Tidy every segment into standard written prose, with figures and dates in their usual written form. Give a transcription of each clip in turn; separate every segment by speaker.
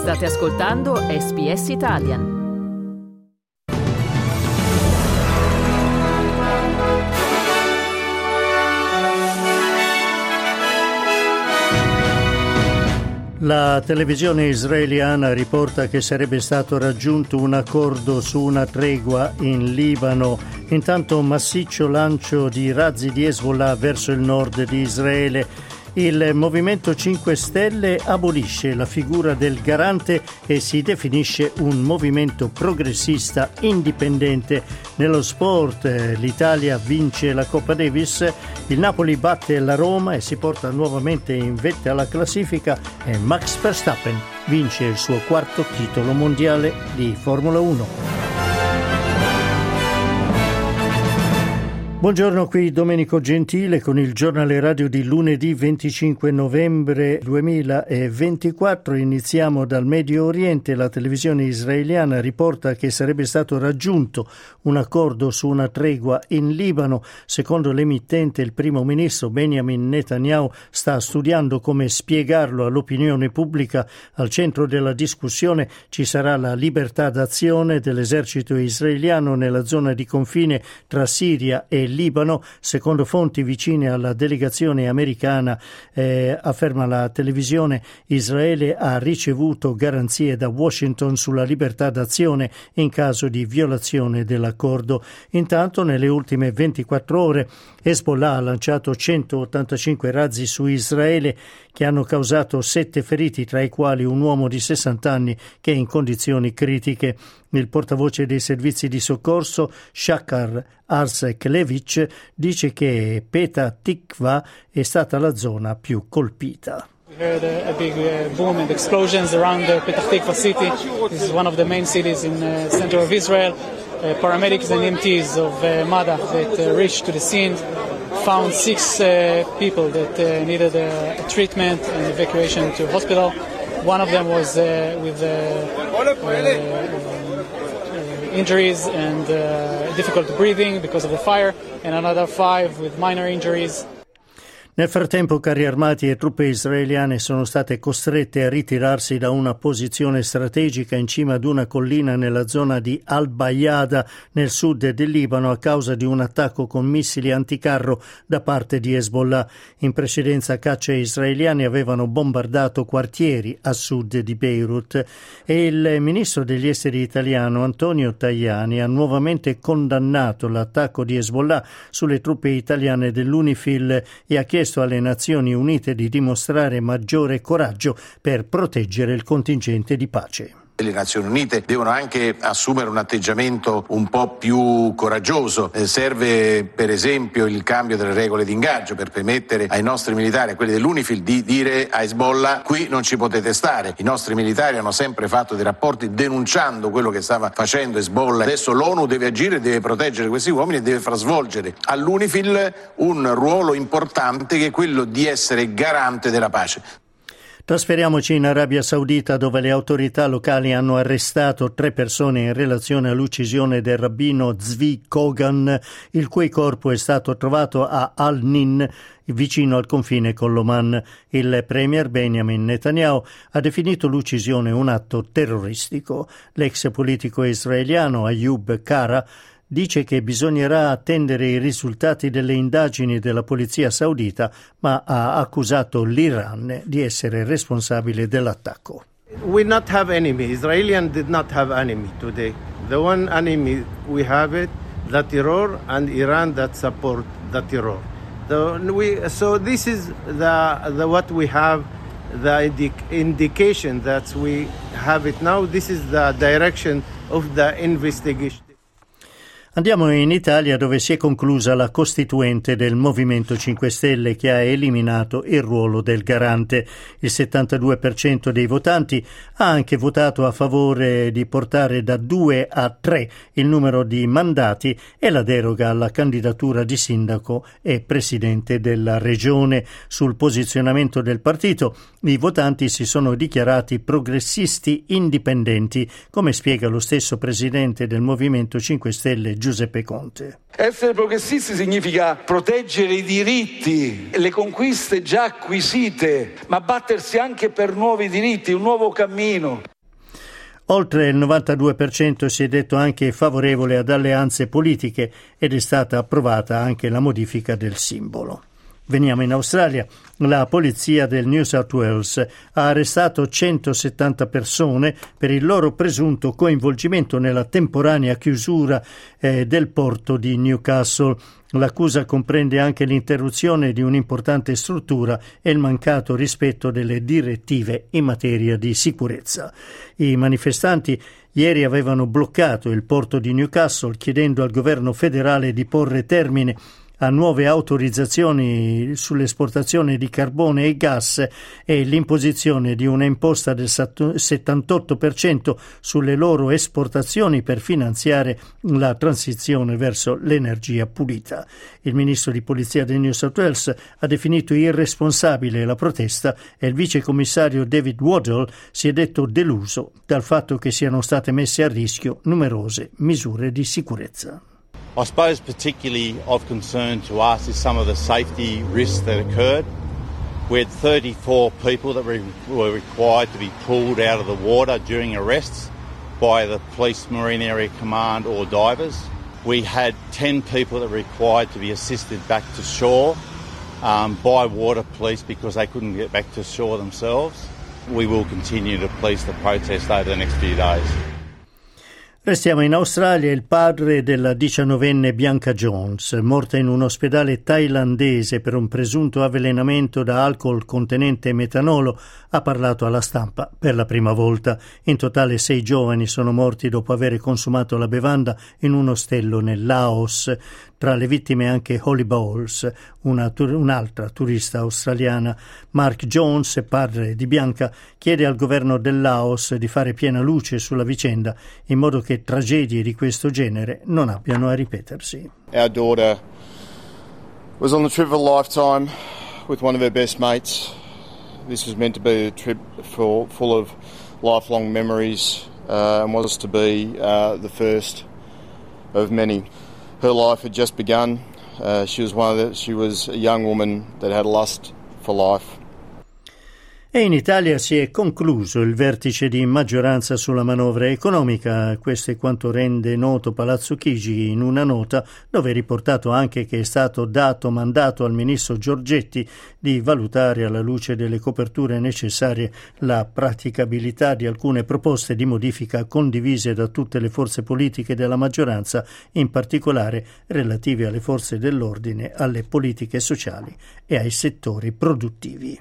Speaker 1: State ascoltando SBS Italian.
Speaker 2: La televisione israeliana riporta che sarebbe stato raggiunto un accordo su una tregua in Libano. Intanto massiccio lancio di razzi di Hezbollah verso il nord di Israele. Il Movimento 5 Stelle abolisce la figura del garante e si definisce un movimento progressista indipendente. Nello sport l'Italia vince la Coppa Davis, il Napoli batte la Roma e si porta nuovamente in vetta alla classifica e Max Verstappen vince il suo quarto titolo mondiale di Formula 1. Buongiorno, qui Domenico Gentile con il giornale radio di lunedì 25 novembre 2024. Iniziamo dal Medio Oriente. La televisione israeliana riporta che sarebbe stato raggiunto un accordo su una tregua in Libano. Secondo l'emittente, il primo ministro Benjamin Netanyahu sta studiando come spiegarlo all'opinione pubblica. Al centro della discussione ci sarà la libertà d'azione dell'esercito israeliano nella zona di confine tra Siria e Libano. Secondo fonti vicine alla delegazione americana, afferma la televisione, Israele ha ricevuto garanzie da Washington sulla libertà d'azione in caso di violazione dell'accordo. Intanto, nelle ultime 24 ore, Hezbollah ha lanciato 185 razzi su Israele che hanno causato 7 feriti, tra i quali un uomo di 60 anni che è in condizioni critiche. Il portavoce dei servizi di soccorso, Shachar Arseklevich, dice che Petah Tikva è stata la zona più colpita.
Speaker 3: We heard a big boom and explosions around Petah Tikva city. This is one of the main cities in the center of Israel. Paramedics and EMTs of Madach that reached to the scene found 6 people that needed treatment and evacuation to hospital. One of them was with injuries and difficult breathing because of the fire, and another 5 with minor injuries.
Speaker 2: Nel frattempo, carri armati e truppe israeliane sono state costrette a ritirarsi da una posizione strategica in cima ad una collina nella zona di Al-Bayada, nel sud del Libano, a causa di un attacco con missili anticarro da parte di Hezbollah. In precedenza cacce israeliane avevano bombardato quartieri a sud di Beirut e il ministro degli esteri italiano Antonio Tajani ha nuovamente condannato l'attacco di Hezbollah sulle truppe italiane dell'UNIFIL e ha chiesto alle Nazioni Unite di dimostrare maggiore coraggio per proteggere il contingente di pace.
Speaker 4: Le Nazioni Unite devono anche assumere un atteggiamento un po' più coraggioso. Serve per esempio il cambio delle regole di ingaggio per permettere ai nostri militari, a quelli dell'UNIFIL, di dire a Hezbollah: qui non ci potete stare. I nostri militari hanno sempre fatto dei rapporti denunciando quello che stava facendo Hezbollah. Adesso l'ONU deve agire, deve proteggere questi uomini e deve far svolgere all'UNIFIL un ruolo importante, che è quello di essere garante della pace.
Speaker 2: Trasferiamoci in Arabia Saudita, dove le autorità locali hanno arrestato 3 persone in relazione all'uccisione del rabbino Zvi Kogan, il cui corpo è stato trovato a Al-Nin, vicino al confine con l'Oman. Il premier Benjamin Netanyahu ha definito l'uccisione un atto terroristico. L'ex politico israeliano Ayub Kara dice che bisognerà attendere i risultati delle indagini della polizia saudita, ma ha accusato l'Iran di essere responsabile dell'attacco.
Speaker 5: We not have enemy. Israelis did not have enemy today. The one enemy we have it, the terror, and Iran that support the terror. So this is the what we have, the indication that we have it now. This is the direction of the investigation.
Speaker 2: Andiamo in Italia, dove si è conclusa la costituente del Movimento 5 Stelle, che ha eliminato il ruolo del garante. Il 72% dei votanti ha anche votato a favore di portare da 2 a 3 il numero di mandati e la deroga alla candidatura di sindaco e presidente della regione. Sul posizionamento del partito, i votanti si sono dichiarati progressisti indipendenti, come spiega lo stesso presidente del Movimento 5 Stelle, Giuseppe Conte.
Speaker 6: Essere progressisti significa proteggere i diritti, le conquiste già acquisite, ma battersi anche per nuovi diritti, un nuovo cammino.
Speaker 2: Oltre il 92% si è detto anche favorevole ad alleanze politiche ed è stata approvata anche la modifica del simbolo. Veniamo in Australia. La polizia del New South Wales ha arrestato 170 persone per il loro presunto coinvolgimento nella temporanea chiusura del porto di Newcastle. L'accusa comprende anche l'interruzione di un'importante struttura e il mancato rispetto delle direttive in materia di sicurezza. I manifestanti ieri avevano bloccato il porto di Newcastle chiedendo al governo federale di porre termine a nuove autorizzazioni sull'esportazione di carbone e gas e l'imposizione di una imposta del 78% sulle loro esportazioni per finanziare la transizione verso l'energia pulita. Il ministro di polizia del New South Wales ha definito irresponsabile la protesta e il vicecommissario David Waddell si è detto deluso dal fatto che siano state messe a rischio numerose misure di sicurezza.
Speaker 7: I suppose particularly of concern to us is some of the safety risks that occurred. We had 34 people that were required to be pulled out of the water during arrests by the Police Marine Area Command or divers. We had 10 people that were required to be assisted back to shore by water police because they couldn't get back to shore themselves. We will continue to police the protest over the next few days.
Speaker 2: Restiamo in Australia. Il padre della 19enne Bianca Jones, morta in un ospedale thailandese per un presunto avvelenamento da alcol contenente metanolo, ha parlato alla stampa per la prima volta. In totale 6 giovani sono morti dopo aver consumato la bevanda in un ostello nel Laos. Tra le vittime anche Holly Bowles, un'altra turista australiana. Mark Jones, padre di Bianca, chiede al governo del Laos di fare piena luce sulla vicenda in modo che tragedie di questo genere non abbiano a ripetersi.
Speaker 8: Our daughter was on the trip of a lifetime with one of her best mates. This was meant to be a trip full of lifelong memories and was to be the first of many. Her life had just begun. She was a young woman that had a lust for life.
Speaker 2: E in Italia si è concluso il vertice di maggioranza sulla manovra economica. Questo è quanto rende noto Palazzo Chigi in una nota, dove è riportato anche che è stato dato mandato al ministro Giorgetti di valutare alla luce delle coperture necessarie la praticabilità di alcune proposte di modifica condivise da tutte le forze politiche della maggioranza, in particolare relative alle forze dell'ordine, alle politiche sociali e ai settori produttivi.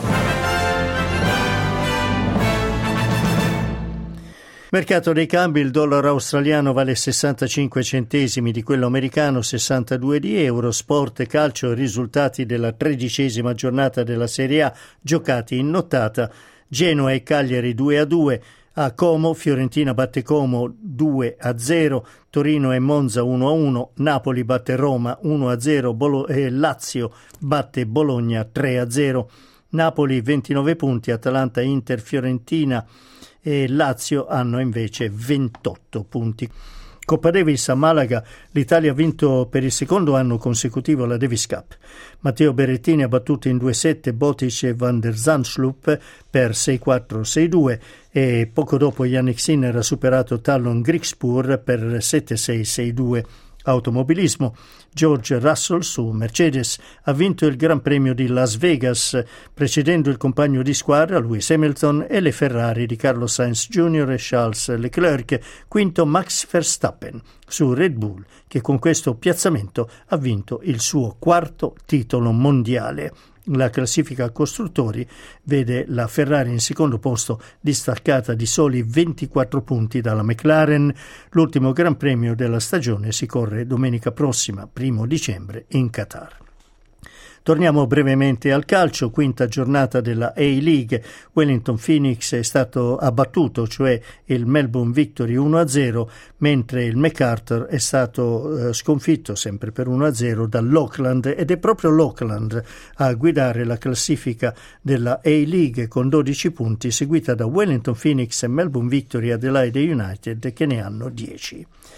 Speaker 2: Mercato dei cambi: il dollaro australiano vale 65 centesimi di quello americano, 62 di euro. Sport e calcio, risultati della 13ª giornata della Serie A giocati in nottata. Genoa e Cagliari 2-2. A Como, Fiorentina batte Como 2-0, Torino e Monza 1-1, Napoli batte Roma 1-0, Lazio batte Bologna 3-0. Napoli 29 punti, Atalanta, Inter, Fiorentina e Lazio hanno invece 28 punti. Coppa Davis a Malaga, l'Italia ha vinto per il secondo anno consecutivo la Davis Cup. Matteo Berrettini ha battuto in 2-7 Botic e Van der Zandschulp per 6-4, 6-2 e poco dopo Yannick Sinner ha superato Talon Griekspoor per 7-6, 6-2. Automobilismo: George Russell su Mercedes ha vinto il Gran Premio di Las Vegas, precedendo il compagno di squadra Lewis Hamilton e le Ferrari di Carlos Sainz Jr. e Charles Leclerc. Quinto Max Verstappen su Red Bull, che con questo piazzamento ha vinto il suo 4º titolo mondiale. La classifica costruttori vede la Ferrari in secondo posto, distaccata di soli 24 punti dalla McLaren. L'ultimo Gran Premio della stagione si corre domenica prossima, 1 dicembre, in Qatar. Torniamo brevemente al calcio, 5ª giornata della A-League. Wellington Phoenix è stato abbattuto, cioè il Melbourne Victory 1-0, mentre il MacArthur è stato sconfitto sempre per 1-0 dall'Auckland, ed è proprio l'Auckland a guidare la classifica della A-League con 12 punti, seguita da Wellington Phoenix e Melbourne Victory, Adelaide United che ne hanno 10.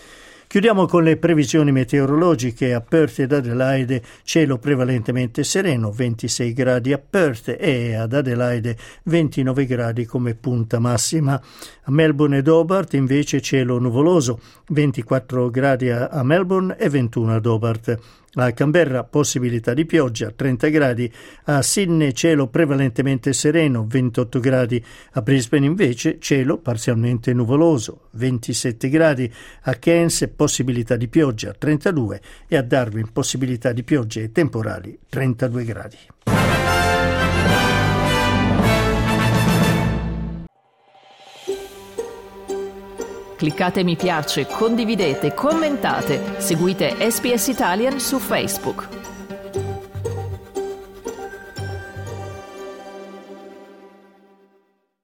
Speaker 2: Chiudiamo con le previsioni meteorologiche. A Perth ed Adelaide cielo prevalentemente sereno, 26 gradi a Perth e ad Adelaide 29 gradi come punta massima. A Melbourne ed Hobart invece cielo nuvoloso, 24 gradi a Melbourne e 21 ad Hobart. A Canberra possibilità di pioggia, 30 gradi. A Sydney cielo prevalentemente sereno, 28 gradi. A Brisbane invece cielo parzialmente nuvoloso, 27 gradi. A Cairns possibilità di pioggia, 32. E a Darwin possibilità di piogge temporali, 32 gradi.
Speaker 1: Cliccate mi piace, condividete, commentate, seguite SPS Italian su Facebook.